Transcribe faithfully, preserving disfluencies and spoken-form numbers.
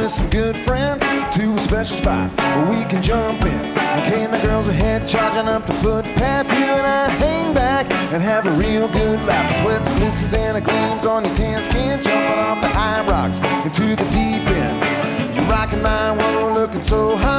with some good friends to a special spot where we can jump in. Okay, and the girls ahead charging up the footpath. You and I hang back and have a real good laugh. The sweat glistens and it gleams on your tan skin, jumping off the high rocks into the deep end. You're rocking my world, looking so high.